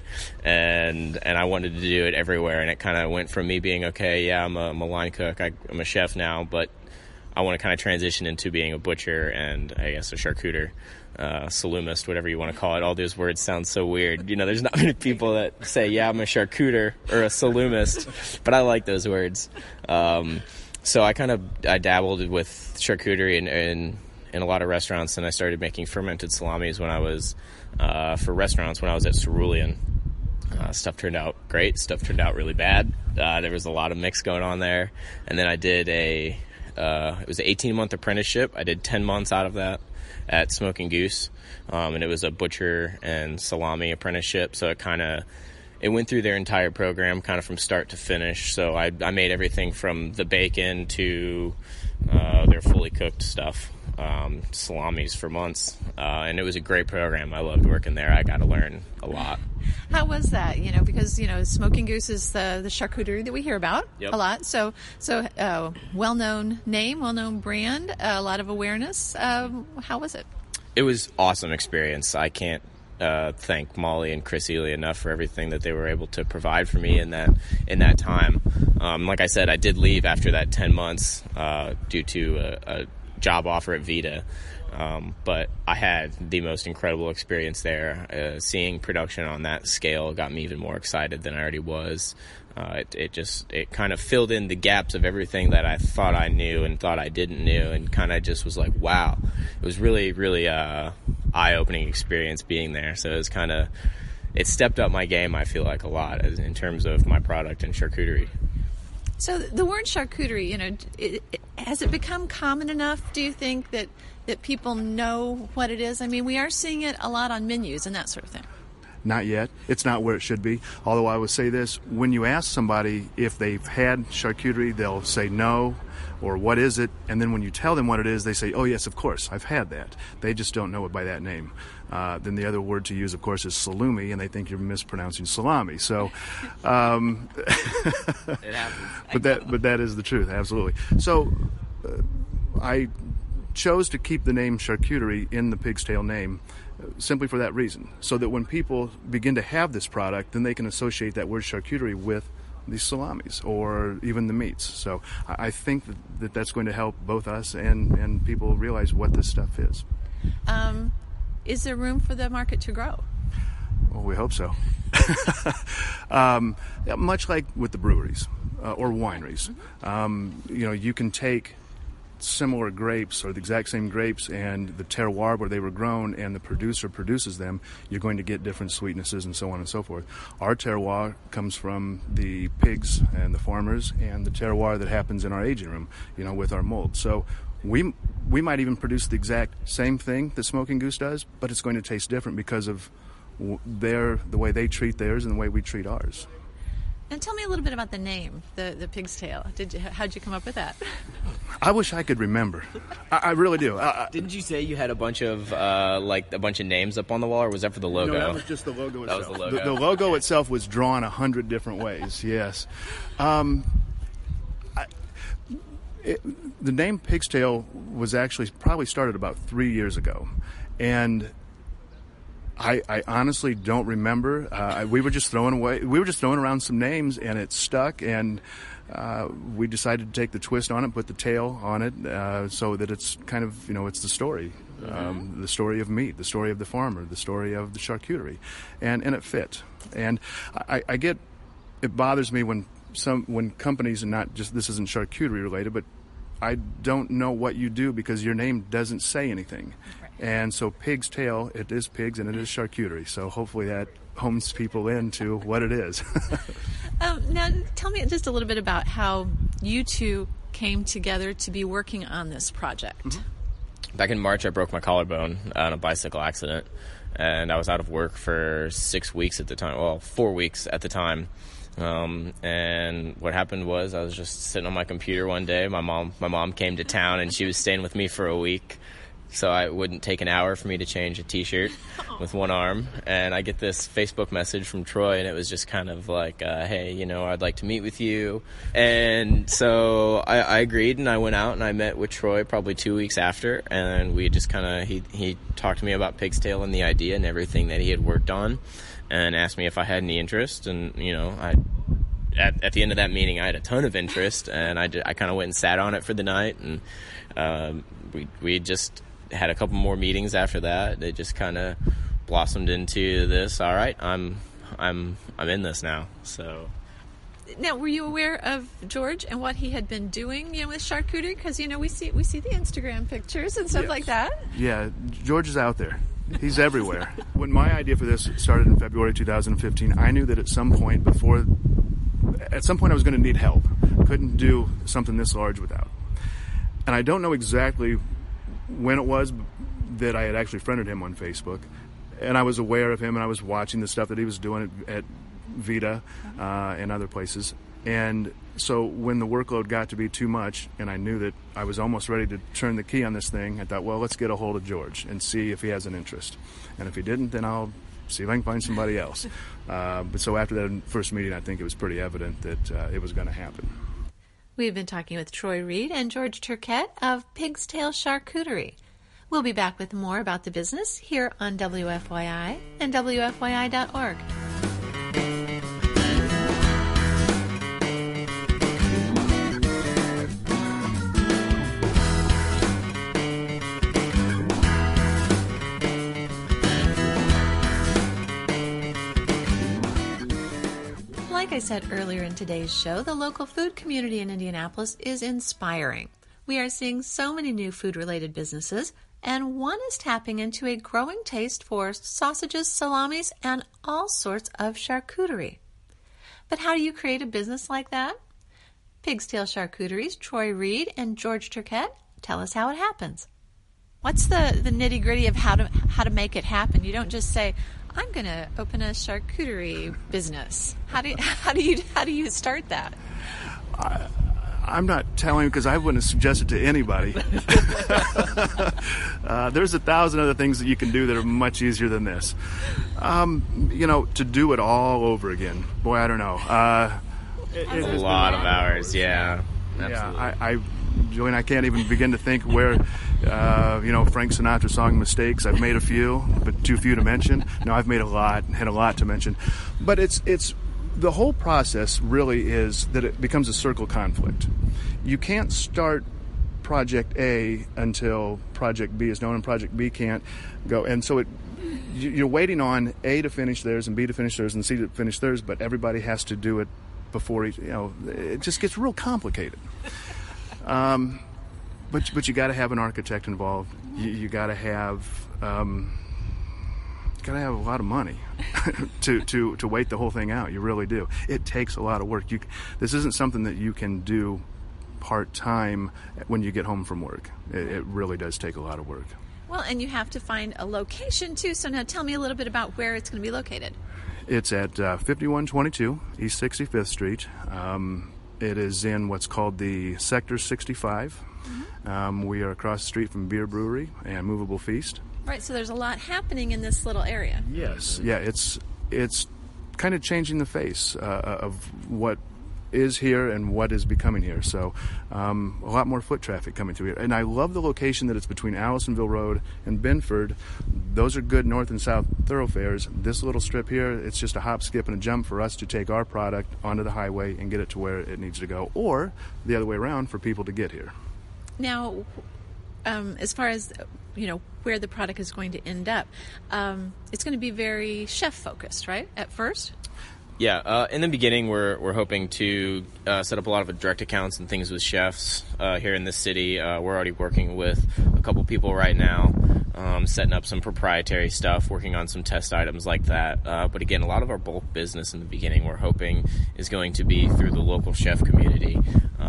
and and I wanted to do it everywhere, and it kind of went from me being, okay, yeah, I'm a, I'm a line cook, I, I'm a chef now, but I want to kind of transition into being a butcher and, I guess, a charcuter, uh, salumist, whatever you want to call it. All those words sound so weird. You know, there's not many people that say, yeah, I'm a charcuter or a salumist, but I like those words. Um, so I kind of I dabbled with charcuterie in, in, in a lot of restaurants, and I started making fermented salamis when I was, uh, for restaurants when I was at Cerulean. Uh, stuff turned out great. Stuff turned out really bad. Uh, there was a lot of mix going on there. And then I did a... Uh, it was an eighteen-month apprenticeship. I did ten months out of that at Smoking Goose, um, and it was a butcher and salami apprenticeship. So it kind of it went through their entire program, kind of from start to finish. So I, I made everything from the bacon to uh, their fully cooked stuff, um, salamis for months, uh, and it was a great program. I loved working there. I got to learn a lot. How was that? You know, because you know, Smoking Goose is the the charcuterie that we hear about Yep. a lot. So, so uh, well-known name, well-known brand, a lot of awareness. Um, how was it? It was awesome experience. I can't uh, thank Molly and Chris Ely enough for everything that they were able to provide for me in that in that time. Um, like I said, I did leave after that ten months uh, due to a, a job offer at Vita. Um, but I had the most incredible experience there. Uh, seeing production on that scale got me even more excited than I already was. Uh, it, it just, it kind of filled in the gaps of everything that I thought I knew and thought I didn't know, and kind of just was like, wow. It was really, really uh eye-opening experience being there. So it was kind of, it stepped up my game, I feel like, a lot as, in terms of my product and charcuterie. So the word charcuterie, you know, it, it, has it become common enough, do you think, that, that people know what it is? I mean, we are seeing it a lot on menus and that sort of thing. Not yet. It's not where it should be. Although I would say this, when you ask somebody if they've had charcuterie, they'll say no, or what is it? And then when you tell them what it is, they say, oh, yes, of course, I've had that. They just don't know it by that name. Uh, then the other word to use, of course, is salumi, and they think you're mispronouncing salami. So, um, It happens. but that but that is the truth, absolutely. So uh, I chose to keep the name charcuterie in the Pig's Tail name uh, simply for that reason, so that when people begin to have this product, then they can associate that word charcuterie with the salamis or even the meats. So I, I think that, that that's going to help both us and, and people realize what this stuff is. Um, is there room for the market to grow? Well, we hope so. um, yeah, much like with the breweries uh, or wineries, um, you know, you can take similar grapes or the exact same grapes and the terroir where they were grown and the producer produces them, you're going to get different sweetnesses and so on and so forth. Our terroir comes from the pigs and the farmers and the terroir that happens in our aging room, you know, with our mold. So we we might even produce the exact same thing that Smoking Goose does, but it's going to taste different because of their the way they treat theirs and the way we treat ours. And tell me a little bit about the name, the the Pig's Tail. Did you, how'd you come up with that? I wish I could remember. I, I really do. I, Didn't you say you had a bunch of uh, like a bunch of names up on the wall, or was that for the logo? No, that was just the logo That itself. was the logo. The, the logo itself was drawn a hundred different ways. Yes. Um, I, it, the name Pig's Tail was actually probably started about three years ago, and I, I honestly don't remember. Uh, we were just throwing away. We were just throwing around some names, and it stuck. And uh, we decided to take the twist on it, put the tail on it, uh, so that it's kind of, you know, it's the story, um, the story of meat, the story of the farmer, the story of the charcuterie, and and it fit. And I, I get it bothers me when some when companies, and not just this isn't charcuterie related, but I don't know what you do because your name doesn't say anything. And so Pig's Tail, it is pigs and it is charcuterie. So hopefully that homes people into what it is. um, now, tell me just a little bit about how you two came together to be working on this project? Mm-hmm. Back in March, I broke my collarbone on a bicycle accident, and I was out of work for six weeks at the time. Well, four weeks at the time. Um, and what happened was I was just sitting on my computer one day. My mom, my mom came to town, and she was staying with me for a week. So I it wouldn't take an hour for me to change a T-shirt with one arm. And I get this Facebook message from Troy, and it was just kind of like, uh, hey, you know, I'd like to meet with you. And so I, I agreed, and I went out and I met with Troy probably two weeks after. And we just kind of, he, he talked to me about Pig's Tail and the idea and everything that he had worked on, and asked me if I had any interest. And, you know, I at, at the end of that meeting, I had a ton of interest, and I, I kind of went and sat on it for the night. And um, we we just had a couple more meetings after that. They just kind of blossomed into this. All right, I'm I'm I'm in this now. So now, were you aware of George and what he had been doing, you know, with charcuterie? Because you know we see we see the Instagram pictures and stuff Yes. like that. Yeah, George is out there. He's everywhere. When my idea for this started in February two thousand fifteen, I knew that at some point before, at some point I was going to need help. Couldn't do something this large without. And I don't know exactly when it was that I had actually friended him on Facebook, and I was aware of him, and I was watching the stuff that he was doing at, at Vita uh, and other places. And so when the workload got to be too much, and I knew that I was almost ready to turn the key on this thing, I thought, well, let's get a hold of George and see if he has an interest. And if he didn't, then I'll see if I can find somebody else. Uh, but so after that first meeting, I think it was pretty evident that uh, it was going to happen. We've been talking with Troy Reed and George Turquette of Pig's Tail Charcuterie. We'll be back with more about the business here on W F Y I and W F Y I dot org. Like I said earlier in today's show, the local food community in Indianapolis is inspiring. We are seeing so many new food-related businesses, and one is tapping into a growing taste for sausages, salamis, and all sorts of charcuterie. But how do you create a business like that? Pig's Tail Charcuterie's Troy Reed and George Turquette tell us how it happens. What's the, the nitty-gritty of how to how to make it happen? You don't just say, I'm going to open a charcuterie business. How do you, how do you how do you start that? I, I'm not telling because I wouldn't suggest it to anybody. uh, there's a thousand other things that you can do that are much easier than this. Um, you know, to do it all over again, boy, I don't know. Uh, it, a lot of hours, yeah. Absolutely. Yeah, I, I, Julian, I can't even begin to think where, uh, you know, Frank Sinatra song mistakes. I've made a few, but too few to mention. No, I've made a lot, had a lot to mention. But it's it's the whole process really is that it becomes a circle conflict. You can't start Project A until Project B is known, and Project B can't go. And so it you're waiting on A to finish theirs and B to finish theirs and C to finish theirs, but everybody has to do it before, you know, it just gets real complicated. Um, but but you got to have an architect involved. You, you got to have um, got to have a lot of money to, to to wait the whole thing out. You really do. It takes a lot of work. You this isn't something that you can do part time when you get home from work. It, it really does take a lot of work. Well, and you have to find a location too. So now tell me a little bit about where it's going to be located. It's at uh, fifty-one twenty-two East sixty-fifth Street. Um, it is in what's called the Sector sixty-five. Mm-hmm. Um, we are across the street from Beer Brewery and Movable Feast. Right, so there's a lot happening in this little area. Yes. Yeah, it's it's kind of changing the face uh, of what is here and what is becoming here. So um, a lot more foot traffic coming through here. And I love the location that it's between Allisonville Road and Benford. Those are good north and south thoroughfares. This little strip here, it's just a hop, skip, and a jump for us to take our product onto the highway and get it to where it needs to go, or the other way around for people to get here. Now, um, as far as, you know, where the product is going to end up, um, it's going to be very chef-focused, right, at first? Yeah, uh, in the beginning, we're we're hoping to uh, set up a lot of direct accounts and things with chefs uh, here in this city. Uh, we're already working with a couple people right now, um, setting up some proprietary stuff, working on some test items like that. Uh, but again, a lot of our bulk business in the beginning, we're hoping, is going to be through the local chef community. Uh,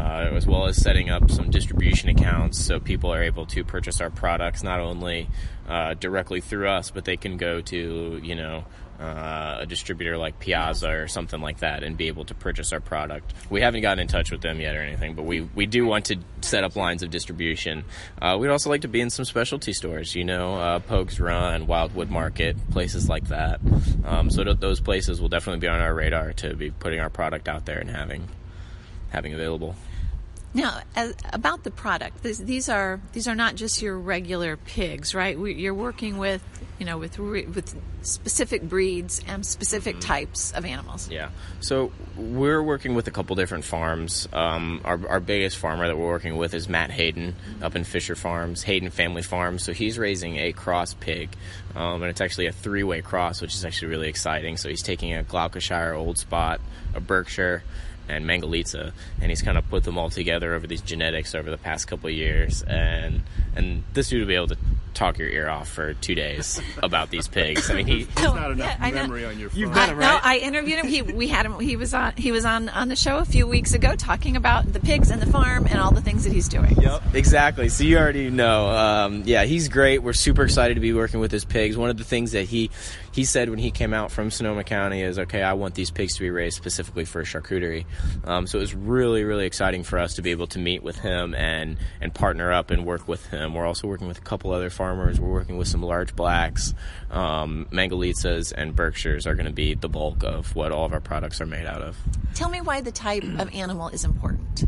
uh, as well as setting up some distribution accounts so people are able to purchase our products not only uh, directly through us, but they can go to, you know, Uh, a distributor like Piazza or something like that and be able to purchase our product. We haven't gotten in touch with them yet or anything, but we, we do want to set up lines of distribution. Uh, we'd also like to be in some specialty stores, you know, uh, Pogues Run, Wildwood Market, places like that. Um, so th- those places will definitely be on our radar to be putting our product out there and having having available. Now, as, about the product, this, these are these are not just your regular pigs, right? We, you're working with, you know, with re, with specific breeds and specific mm-hmm. types of animals. Yeah. So we're working with a couple different farms. Um, our, our biggest farmer that we're working with is Matt Hayden up in Fisher Farms, Hayden Family Farms. So he's raising a cross pig, um, and it's actually a three-way cross, which is actually really exciting. So he's taking a Gloucestershire Old Spot, a Berkshire, and Mangalitsa, and he's kind of put them all together over these genetics over the past couple of years, and and this dude will be able to talk your ear off for two days about these pigs. I mean, he There's not enough yeah, memory on your phone. You've got I, it right. No, I interviewed him. He we had him. He was on. He was on on the show a few weeks ago talking about the pigs and the farm and all the things that he's doing. Yep, exactly. So you already know. Um, yeah, he's great. We're super excited to be working with his pigs. One of the things that he he said when he came out from Sonoma County is, okay, I want these pigs to be raised specifically for charcuterie. Um, so it was really, really exciting for us to be able to meet with him and and partner up and work with him. We're also working with a couple other farmers. We're working with some large blacks. Um, Mangalitsas and Berkshires are going to be the bulk of what all of our products are made out of. Tell me why the type of animal is important.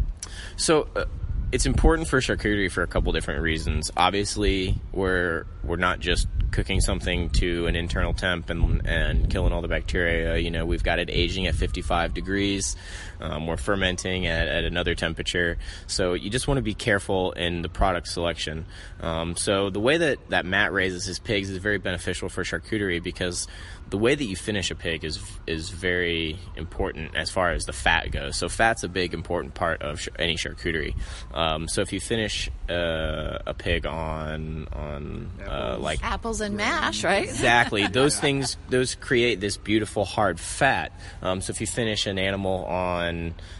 So uh, it's important for charcuterie for a couple different reasons. Obviously, we're we're not just cooking something to an internal temp and and killing all the bacteria. You know, we've got it aging at fifty-five degrees. Um, we're fermenting at, at another temperature. So you just want to be careful in the product selection. Um, so the way that, that Matt raises his pigs is very beneficial for charcuterie because the way that you finish a pig is is very important as far as the fat goes. So fat's a big important part of sh- any charcuterie. Um, so if you finish uh, a pig on on uh, like Apples and mash, right? Exactly. Those things, those create this beautiful hard fat. Um, so if you finish an animal on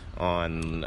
on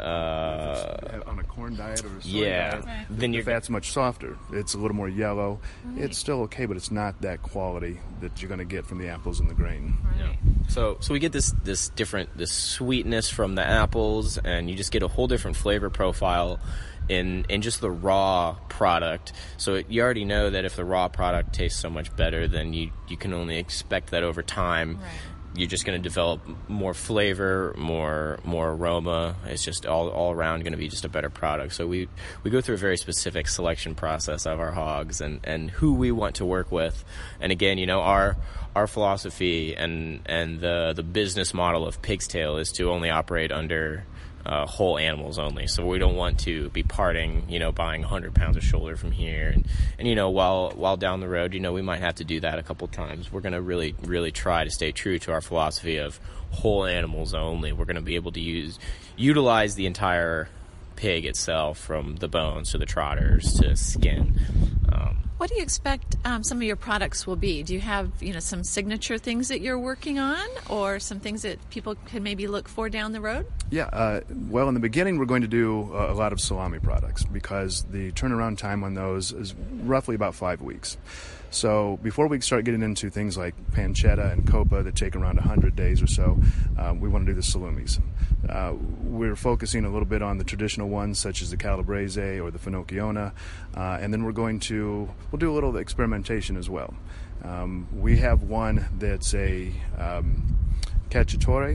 uh, on a corn diet or a soy yeah, diet, right. the, then the your fat's much softer. It's a little more yellow. Right. It's still okay, but it's not that quality that you're going to get from the apples and the grain. Right. So, so we get this this different this sweetness from the apples, and you just get a whole different flavor profile in in just the raw product. So it, you already know that if the raw product tastes so much better, then you you can only expect that over time. Right. You're just going to develop more flavor, more more aroma. It's just all all around going to be just a better product. So we, we go through a very specific selection process of our hogs and, and who we want to work with. And again, you know, our our philosophy and and the the business model of Pig's Tail is to only operate under Uh, whole animals only. So we don't want to be parting, you know, buying one hundred pounds of shoulder from here. And, and, you know, while while down the road, you know, we might have to do that a couple times. We're going to really, really try to stay true to our philosophy of whole animals only. We're going to be able to use utilize the entire pig itself, from the bones to the trotters to skin. Um, What do you expect um, some of your products will be? Do you have, you know, some signature things that you're working on, or some things that people can maybe look for down the road? Yeah, uh, well, in the beginning, we're going to do uh, a lot of salami products because the turnaround time on those is roughly about five weeks. So before we start getting into things like pancetta and copa that take around one hundred days or so, uh, we want to do the salumis. Uh, we're focusing a little bit on the traditional ones such as the calabrese or the finocchiona, uh, and then we're going to, we'll do a little experimentation as well. Um, we have one that's a um, cacciatore,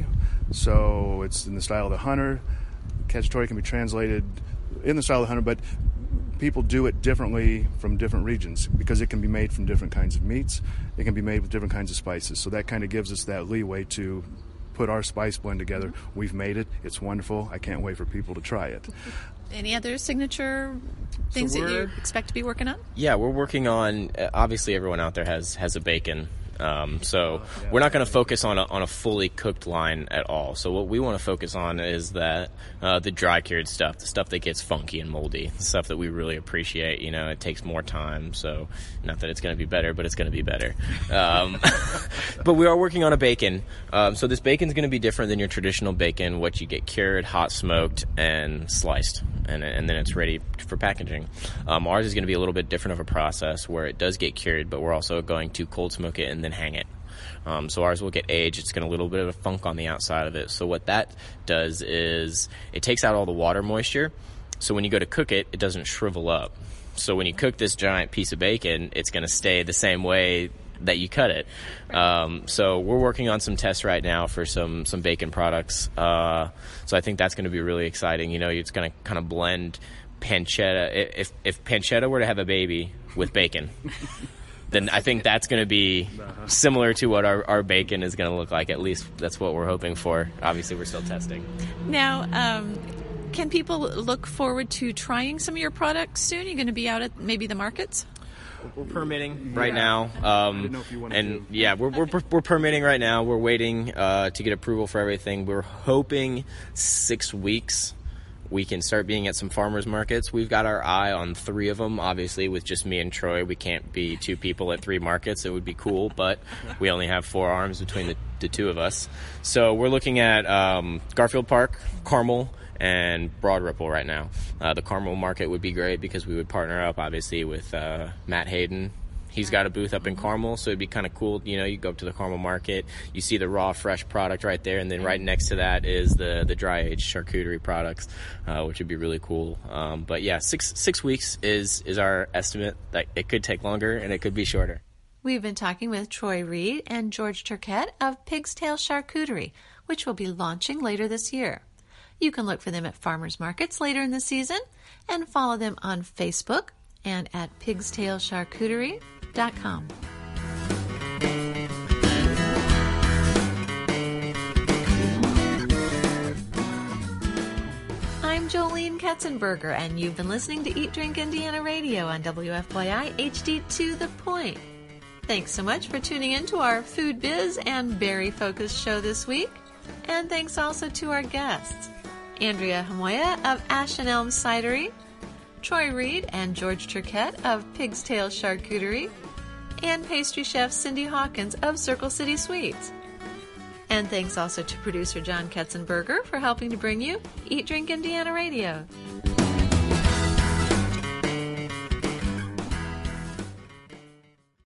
so it's in the style of the hunter. Cacciatore can be translated in the style of the hunter, but people do it differently from different regions because it can be made from different kinds of meats. It can be made with different kinds of spices. So that kind of gives us that leeway to put our spice blend together. We've made it. It's wonderful. I can't wait for people to try it. Any other signature things So that you we're- expect to be working on? Yeah, we're working on, uh, obviously everyone out there has, has a bacon Um, so we're not going to focus on a, on a fully cooked line at all. So what we want to focus on is that uh, the dry cured stuff, the stuff that gets funky and moldy, the stuff that we really appreciate. You know, it takes more time. So not that it's going to be better, but it's going to be better. Um, but we are working on a bacon. Um, so this bacon is going to be different than your traditional bacon, what you get cured, hot smoked, and sliced. And, and then it's ready for packaging. Um, ours is going to be a little bit different of a process where it does get cured, but we're also going to cold smoke it and then hang it. Um, so ours will get aged. It's got a little bit of a funk on the outside of it. So what that does is it takes out all the water moisture. So when you go to cook it, it doesn't shrivel up. So when you cook this giant piece of bacon, it's going to stay the same way that you cut it. Um, so we're working on some tests right now for some, some bacon products. Uh, so I think that's going to be really exciting. You know, it's going to kind of blend pancetta. If, if pancetta were to have a baby with bacon, then I think that's going to be similar to what our, our bacon is going to look like. At least that's what we're hoping for. Obviously, we're still testing. Now, um, can people look forward to trying some of your products soon? You're going to be out at maybe the markets? We're permitting right now, um, I didn't know if you wanted and to. yeah, we're, we're we're permitting right now. We're waiting uh, to get approval for everything. We're hoping six weeks we can start being at some farmers markets. We've got our eye on three of them. Obviously, with just me and Troy, we can't be two people at three markets. It would be cool, but we only have four arms between the, the two of us. So we're looking at um, Garfield Park, Carmel, and Broad Ripple right now. Uh, the Carmel market would be great because we would partner up, obviously, with uh, Matt Hayden. He's got a booth up in Carmel, so it'd be kind of cool. You know, you go up to the Carmel market, you see the raw, fresh product right there, and then right next to that is the the dry-aged charcuterie products, uh, which would be really cool. Um, but yeah, six six weeks is is our estimate. Like, it could take longer and it could be shorter. We've been talking with Troy Reed and George Turquette of Pig's Tail Charcuterie, which will be launching later this year. You can look for them at farmers markets later in the season and follow them on Facebook and at pigs tail charcuterie dot com. I'm Jolene Katzenberger, and you've been listening to Eat Drink Indiana Radio on W F Y I H D To The Point. Thanks so much for tuning in to our food biz and berry-focused show this week. And thanks also to our guests, Andrea Hamoya of Ash and Elm Cidery, Troy Reed and George Turquette of Pig's Tail Charcuterie, and pastry chef Cindy Hawkins of Circle City Sweets. And thanks also to producer John Katzenberger for helping to bring you Eat Drink Indiana Radio.